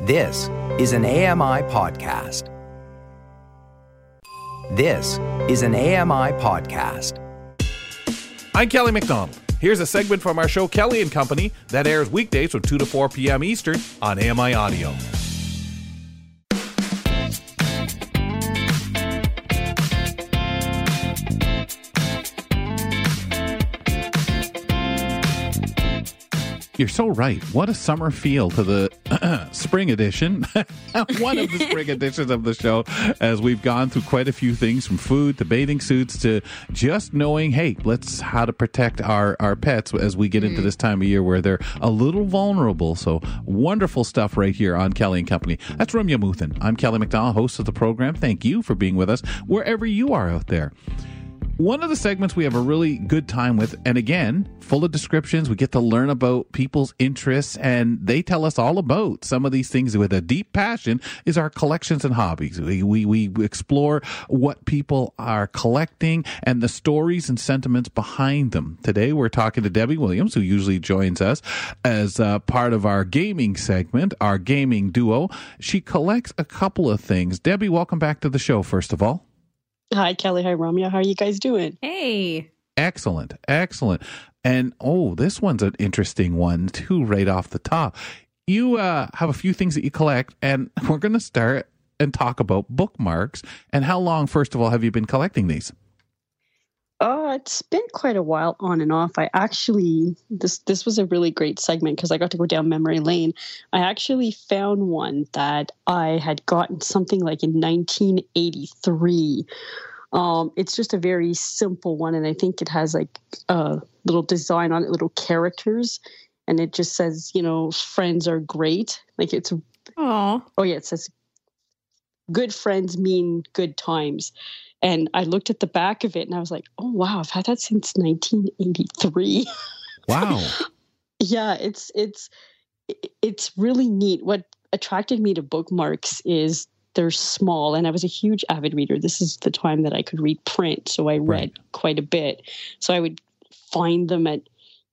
This is an AMI podcast. This is an AMI podcast. I'm Kelly McDonald. Here's a segment from our show Kelly and Company that airs weekdays from 2 to 4 p.m. Eastern on AMI Audio. You're so right. What a summer feel to the spring edition, one of the spring editions of the show, as we've gone through quite a few things from food to bathing suits to just knowing, hey, how to protect our pets as we get into this time of year where they're a little vulnerable. So wonderful stuff right here on Kelly and Company. That's Ramya Muthan. I'm Kelly McDonald, host of the program. Thank you for being with us wherever you are out there. One of the segments we have a really good time with, and again, full of descriptions. We get to learn about people's interests, and they tell us all about some of these things with a deep passion, is our collections and hobbies. We explore what people are collecting and the stories and sentiments behind them. Today, we're talking to Debbie Williams, who usually joins us as part of our gaming segment, our gaming duo. She collects a couple of things. Debbie, welcome back to the show, first of all. Hi, Kelly. Hi, Ramya. How are you guys doing? Hey. Excellent. And, this one's an interesting one, too, right off the top. You have a few things that you collect, and we're going to start and talk about bookmarks. And how long, first of all, have you been collecting these? It's been quite a while on and off. I actually, this was a really great segment because I got to go down memory lane. I actually found one that I had gotten something like in 1983. It's just a very simple one, and I think it has like a little design on it, little characters, and it just says, friends are great. Like it's, it says, good friends mean good times. And I looked at the back of it and I was like, oh, wow, I've had that since 1983. Wow. Yeah, it's really neat. What attracted me to bookmarks is they're small, and I was a huge avid reader. This is the time that I could read print, so I read quite a bit. So I would find them at,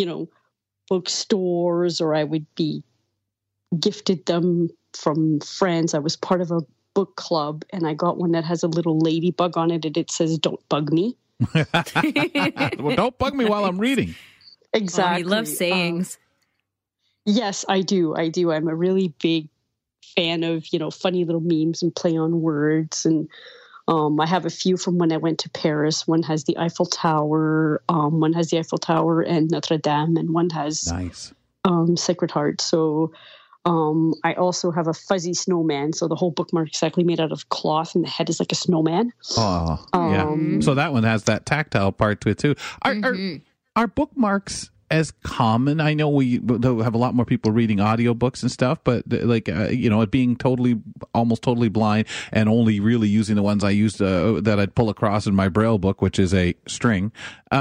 bookstores, or I would be gifted them from friends. I was part of a book club, and I got one that has a little ladybug on it, and it says, "Don't bug me." Well, don't bug me while I'm reading. Exactly. You love sayings. Yes, I do. I'm a really big fan of, funny little memes and play on words. And I have a few from when I went to Paris. One has the Eiffel Tower. One has the Eiffel Tower and Notre Dame, and one has Sacred Heart. So I also have a fuzzy snowman. So the whole bookmark is exactly made out of cloth, and the head is like a snowman. Oh, yeah. So that one has that tactile part to it too. Are bookmarks as common? I know we have a lot more people reading audiobooks and stuff, but it being almost totally blind and only really using the ones I used that I'd pull across in my Braille book, which is a string.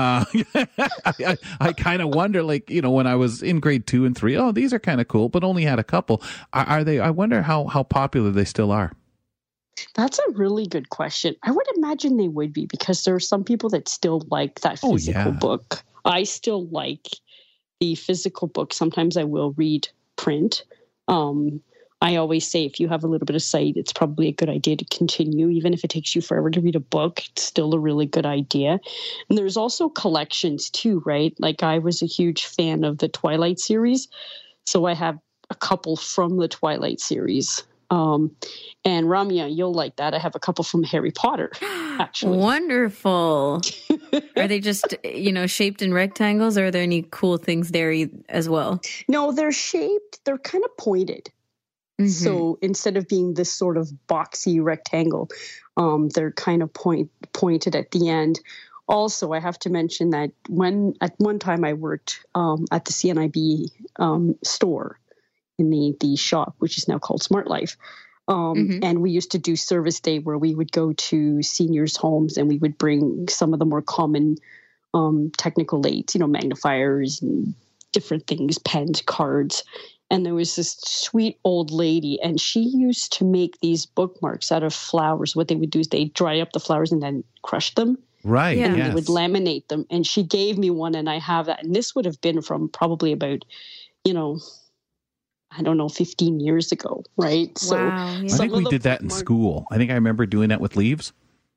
I kind of wonder, when I was in grade 2 and 3, these are kind of cool, but only had a couple. Are they? I wonder how popular they still are. That's a really good question. I would imagine they would be, because there are some people that still like that physical book. I still like the physical book. Sometimes I will read print. I always say, if you have a little bit of sight, it's probably a good idea to continue. Even if it takes you forever to read a book, it's still a really good idea. And there's also collections too, right? Like, I was a huge fan of the Twilight series. So I have a couple from the Twilight series. And Ramya, you'll like that. I have a couple from Harry Potter, actually. Wonderful. Are they just, shaped in rectangles, or are there any cool things there as well? No, they're shaped. They're kind of pointed. Mm-hmm. So instead of being this sort of boxy rectangle, they're kind of pointed at the end. Also, I have to mention that at one time I worked at the CNIB store in the shop, which is now called Smart Life. And we used to do service day where we would go to seniors' homes and we would bring some of the more common technical aids, magnifiers and different things, pens, cards. And there was this sweet old lady, and she used to make these bookmarks out of flowers. What they would do is they'd dry up the flowers and then crush them. Right. And they would laminate them. And she gave me one, and I have that. And this would have been from probably about, I don't know, 15 years ago, right? Wow, yeah. I think we did that in school. I think I remember doing that with leaves.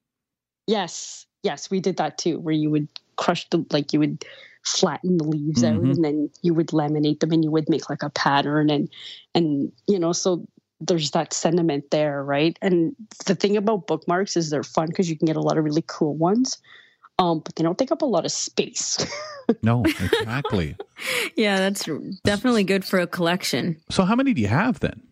Yes, we did that too, where you would crush you would flatten the leaves out, and then you would laminate them, and you would make like a pattern, and so there's that sentiment there, right? And the thing about bookmarks is they're fun because you can get a lot of really cool ones, but they don't take up a lot of space. No, exactly. Yeah, that's definitely good for a collection. So how many do you have then?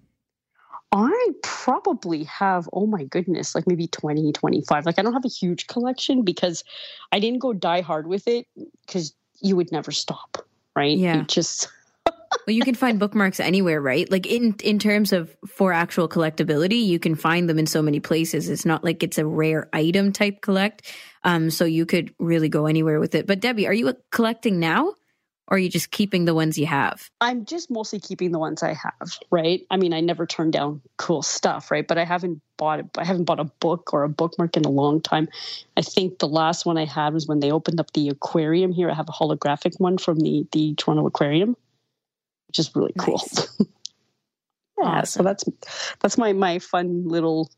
I probably have, oh my goodness, like maybe 20, 25. Like I don't have a huge collection because I didn't go die hard with it because you would never stop, right? Yeah. You just... Well, you can find bookmarks anywhere, right? Like in terms of for actual collectability, you can find them in so many places. It's not like it's a rare item type collect. So you could really go anywhere with it. But Debbie, are you collecting now? Or are you just keeping the ones you have? I'm just mostly keeping the ones I have, right? I mean, I never turn down cool stuff, right? But I haven't bought a book or a bookmark in a long time. I think the last one I had was when they opened up the aquarium here. I have a holographic one from the Toronto Aquarium, which is really cool. Nice. Yeah, Awesome. so that's my fun little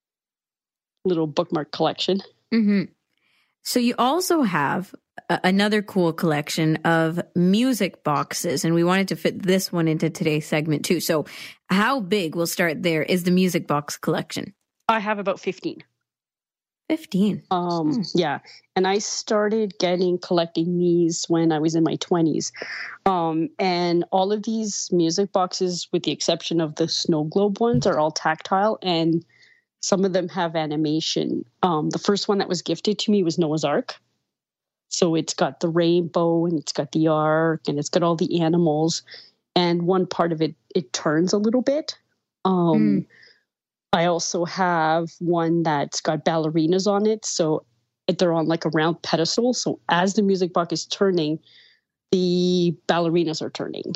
bookmark collection. Mm-hmm. So you also have another cool collection of music boxes, and we wanted to fit this one into today's segment too. So how big, we'll start there, is the music box collection? I have about 15. 15. Yeah. And I started collecting these when I was in my 20s. And all of these music boxes, with the exception of the snow globe ones, are all tactile, and some of them have animation. The first one that was gifted to me was Noah's Ark. So it's got the rainbow, and it's got the ark, and it's got all the animals. And one part of it turns a little bit. I also have one that's got ballerinas on it. So they're on like a round pedestal. So as the music box is turning, the ballerinas are turning.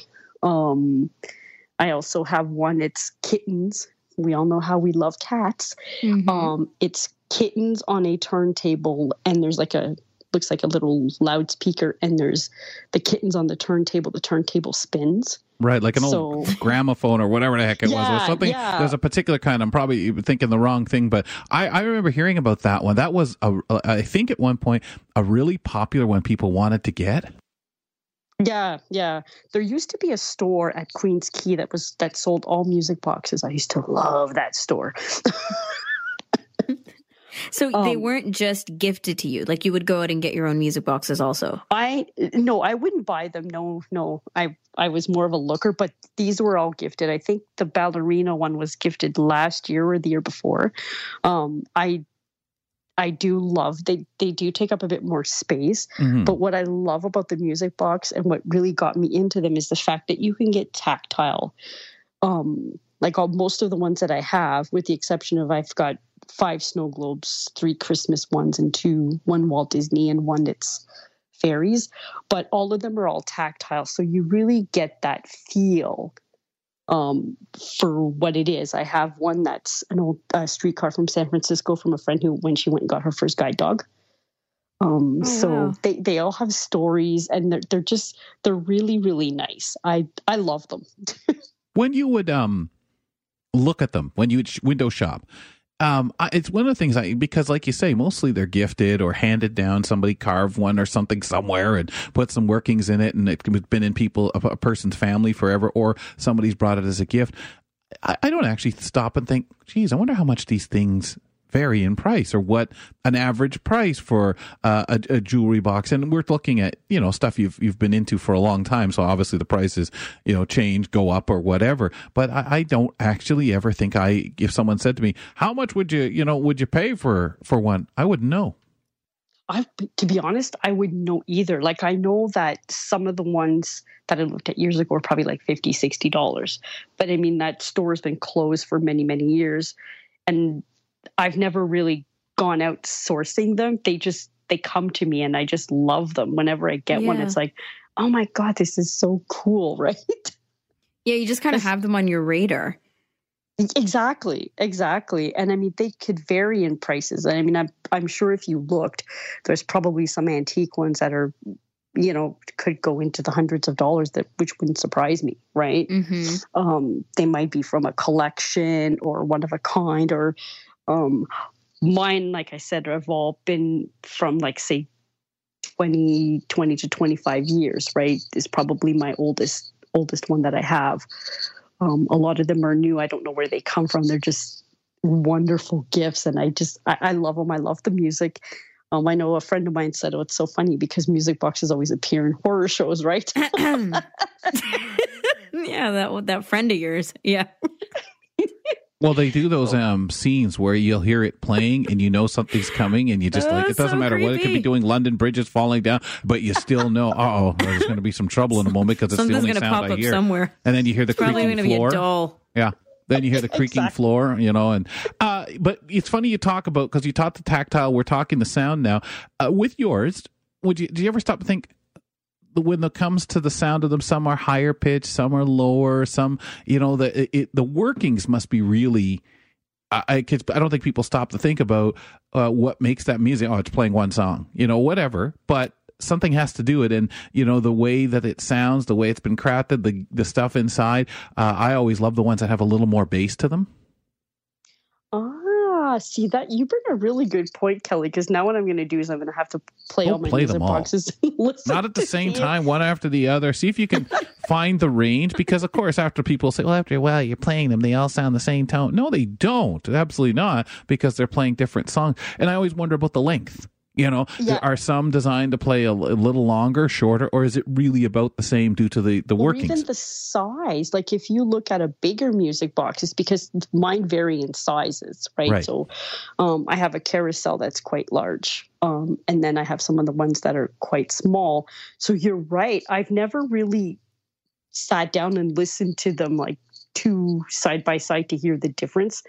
I also have one, it's kittens. We all know how we love cats. Mm-hmm. It's kittens on a turntable, and there's looks like a little loudspeaker, and there's the kittens on the turntable spins. Right, like an old gramophone or whatever the heck it was, or something. Yeah. There's a particular kind. I'm probably thinking the wrong thing, but I remember hearing about that one. That was, I think at one point, a really popular one people wanted to get. Yeah. There used to be a store at Queen's Quay that sold all music boxes. I used to love that store. So they weren't just gifted to you. Like you would go out and get your own music boxes also. No, I wouldn't buy them. No. I was more of a looker, but these were all gifted. I think the ballerina one was gifted last year or the year before. I do love, they do take up a bit more space, but what I love about the music box and what really got me into them is the fact that you can get tactile. Most of the ones that I have, with the exception of I've got 5 snow globes, 3 Christmas ones, and 1 Walt Disney, and 1 that's fairies, but all of them are all tactile. So you really get that feel for what it is. I have one that's an old streetcar from San Francisco from a friend who, when she went and got her first guide dog. Wow. They all have stories, and they're really, really nice. I love them. When you would look at them, when you would window shop, it's one of the things because like you say, mostly they're gifted or handed down. Somebody carved one or something somewhere and put some workings in it, and it's been in a person's family forever, or somebody's brought it as a gift. I don't actually stop and think, geez, I wonder how much these things vary in price, or what an average price for a jewelry box. And we're looking at, stuff you've been into for a long time. So obviously the prices, change, go up or whatever. But I don't actually ever think if someone said to me, how much would you pay for one? I wouldn't know. To be honest, I wouldn't know either. Like, I know that some of the ones that I looked at years ago were probably like $50, $60. But I mean, that store has been closed for many, many years. And I've never really gone out sourcing them. They come to me, and I just love them. Whenever I get one, it's like, oh my God, this is so cool, right? Yeah, you just kind of have them on your radar. Exactly. And I mean, they could vary in prices. I mean, I'm sure if you looked, there's probably some antique ones that are, could go into the hundreds of dollars, which wouldn't surprise me, right? Mm-hmm. They might be from a collection or one of a kind, or mine, like I said, have all been from, like, say, 20 to 25 years, right? Is probably my oldest one that I have. A lot of them are new. I don't know where they come from. They're just wonderful gifts, and I love them. I love the music. I know a friend of mine said, "Oh, it's so funny because music boxes always appear in horror shows, right?" Yeah, that friend of yours. Yeah. Well, they do those scenes where you'll hear it playing and you know something's coming, and you just like, it doesn't so matter what it could be doing, London bridges falling down, but you still know, there's going to be some trouble in a moment because it's the only sound I hear. Somewhere. And then you hear the creaking floor. Be a dull. Yeah. Then you hear the creaking floor, and but it's funny you talk about, because you taught the tactile, we're talking the sound now. With yours, do you ever stop to think, when it comes to the sound of them, some are higher pitched, some are lower, some, the workings must be really, I don't think people stop to think about what makes that music. Oh, it's playing one song, whatever, but something has to do it. And, the way that it sounds, the way it's been crafted, the stuff inside, I always love the ones that have a little more bass to them. See that you bring a really good point, Kelly, because now what I'm going to do is I'm going to have to play all my music boxes. Not at the same time, one after the other. See if you can find the range, because of course after people say, well, after a while you're playing them, they all sound the same tone. No, they don't. Absolutely not, because they're playing different songs. And I always wonder about the length. Are some designed to play a little longer, shorter, or is it really about the same due to the workings? Or even the size. Like if you look at a bigger music box, it's because mine vary in sizes, right? So I have a carousel that's quite large. And then I have some of the ones that are quite small. So you're right. I've never really sat down and listened to them like two side by side to hear the difference.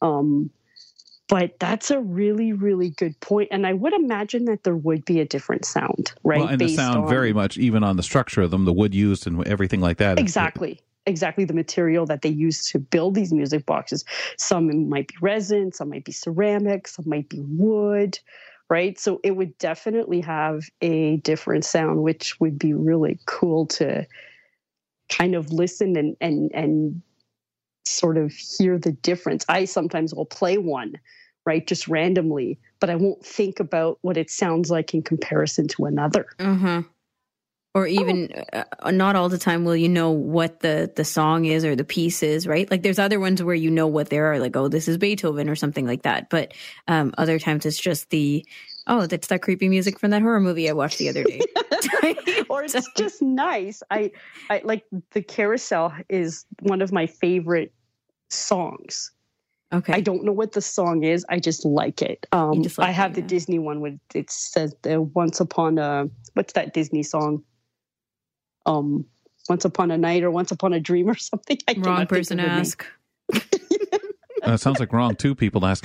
But that's a really, really good point. And I would imagine that there would be a different sound, right? Well, and the sound very much, even on the structure of them, the wood used and everything like that. Exactly. The material that they use to build these music boxes. Some might be resin, some might be ceramic, some might be wood, right? So it would definitely have a different sound, which would be really cool to kind of listen and sort of hear the difference. I sometimes will play one, right, just randomly, but I won't think about what it sounds like in comparison to another. Mm-hmm. Or even not all the time will you know what the song is or the piece is, right? Like there's other ones where you know what they are, like, oh, this is Beethoven or something like that. But other times it's just that's that creepy music from that horror movie I watched the other day. Or it's just nice. I like the Carousel is one of my favorite songs. Okay. I don't know what the song is. I just like it. I have the Disney one with it says Once Upon a, what's that Disney song? Once Upon a Night or Once Upon a Dream or something. Wrong person to ask. It sounds like wrong two people to ask.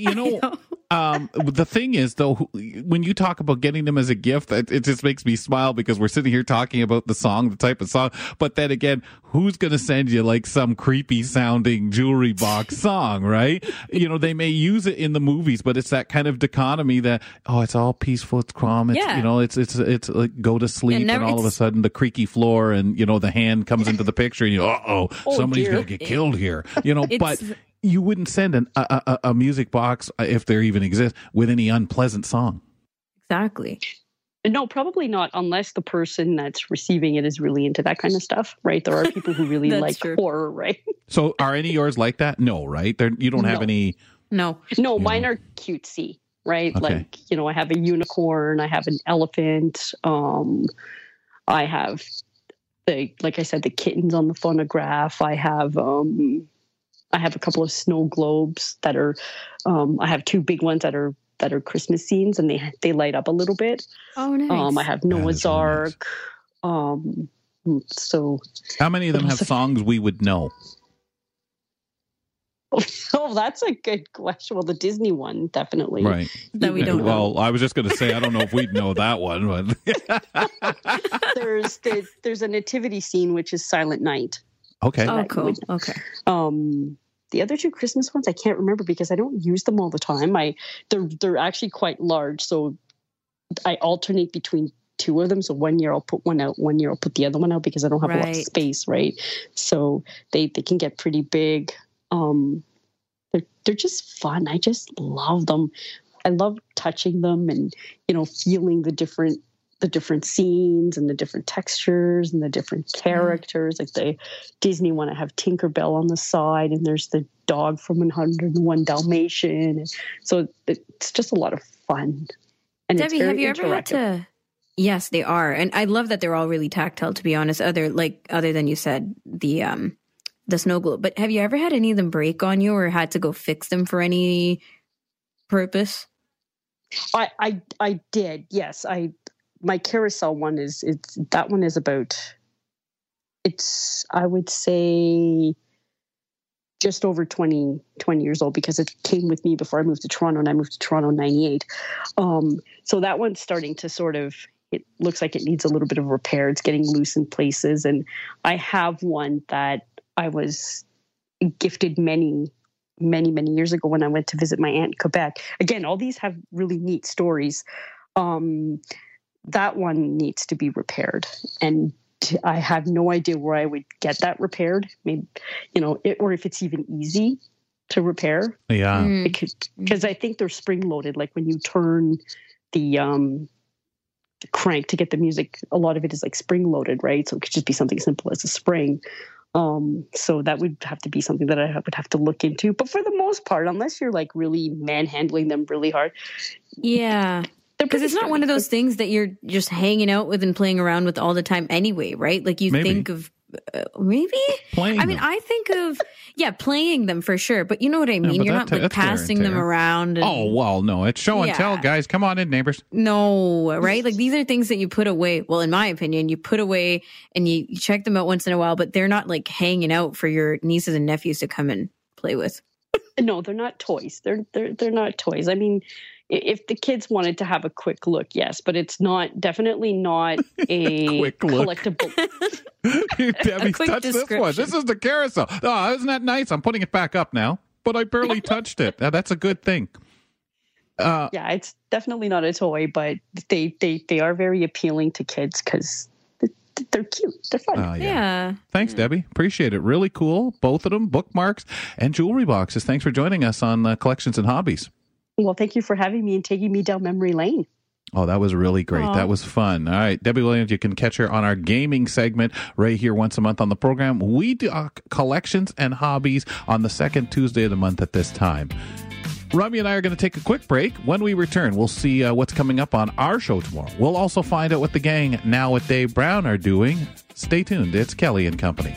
The thing is, though, when you talk about getting them as a gift, it just makes me smile because we're sitting here talking about the song, the type of song. But then again, who's going to send you like some creepy sounding jewelry box song, right? They may use it in the movies, but it's that kind of dichotomy that, it's all peaceful, it's calm, it's like go to sleep, and all of a sudden the creaky floor and, the hand comes into the picture and somebody's going to get killed here, but you wouldn't send a music box, if there even exists, with any unpleasant song. Exactly. No, probably not, unless the person that's receiving it is really into that kind of stuff, right? There are people who really like horror, right? So are any of yours like that? No, right? You don't have any... No, mine are cutesy, right? Okay. Like, I have a unicorn, I have an elephant, I have, like I said, the kittens on the phonograph, I have a couple of snow globes that are, I have two big ones that are Christmas scenes, and they light up a little bit. Oh, nice. I have Noah's Ark. Really nice. So how many of them have songs we would know? Oh, that's a good question. Well, the Disney one, definitely. Right. That we don't know. Well, I was just going to say, I don't know if we'd know that one, but there's a nativity scene, which is Silent Night. Okay. Oh, cool. Okay. The other two Christmas ones, I can't remember because I don't use them all the time. They're actually quite large, so I alternate between two of them. So 1 year I'll put one out, 1 year I'll put the other one out because I don't have a lot of Right. space, right? So they can get pretty big. They're just fun. I just love them. I love touching them and, feeling the different scenes and the different textures and the different characters. Like the Disney one, I have Tinkerbell on the side, and there's the dog from 101 Dalmatian. And so it's just a lot of fun. And Debbie, it's very have you ever had interactive. to? Yes, they are, and I love that they're all really tactile. To be honest, other than you said the snow globe. But have you ever had any of them break on you, or had to go fix them for any purpose? I did, yes. My carousel one is about, I would say, just over 20 years old, because it came with me before I moved to Toronto, and I moved to Toronto in 98. So that one's starting to sort of, it looks like it needs a little bit of repair. It's getting loose in places. And I have one that I was gifted many years ago when I went to visit my aunt in Quebec. Again, all these have really neat stories. That one needs to be repaired, and I have no idea where I would get that repaired. Maybe, or if it's even easy to repair. Yeah. Because I think they're spring loaded. Like when you turn the crank to get the music, a lot of it is like spring loaded, right? So it could just be something simple as a spring. So that would have to be something that I would have to look into. But for the most part, unless you're like really manhandling them really hard. Yeah. Because it's not one of those things that you're just hanging out with and playing around with all the time anyway, right? Like you think of maybe playing them. I think of playing them for sure, but you know what I mean. You're not like passing them around. And, oh well, no, it's show and tell, guys. Come on in, neighbors. No, right? Like these are things that you put away. Well, in my opinion, you put away and you check them out once in a while, but they're not like hanging out for your nieces and nephews to come and play with. No, they're not toys. They're not toys. I mean, if the kids wanted to have a quick look, yes, but it's definitely not a collectible. Debbie, touch this one. This is the carousel. Oh, isn't that nice? I'm putting it back up now, but I barely touched it. That's a good thing. Yeah, it's definitely not a toy, but they are very appealing to kids because they're cute. They're fun. Yeah. Thanks, Debbie. Appreciate it. Really cool. Both of them, bookmarks and jewelry boxes. Thanks for joining us on Collections and Hobbies. Well, thank you for having me and taking me down memory lane. Oh, that was really great. Aww. That was fun. All right. Debbie Williams, you can catch her on our gaming segment right here once a month on the program. We do Collections and Hobbies on the second Tuesday of the month at this time. Rummy and I are going to take a quick break. When we return, we'll see what's coming up on our show tomorrow. We'll also find out what the gang Now with Dave Brown are doing. Stay tuned. It's Kelly and Company.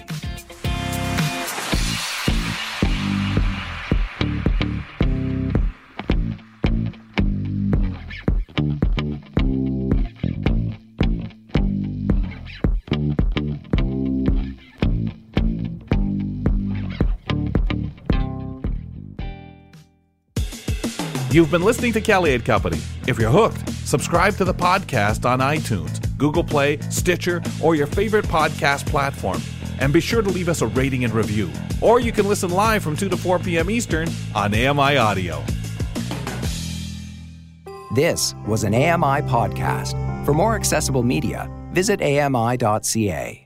You've been listening to Kelly and Company. If you're hooked, subscribe to the podcast on iTunes, Google Play, Stitcher, or your favorite podcast platform. And be sure to leave us a rating and review. Or you can listen live from 2 to 4 p.m. Eastern on AMI Audio. This was an AMI podcast. For more accessible media, visit ami.ca.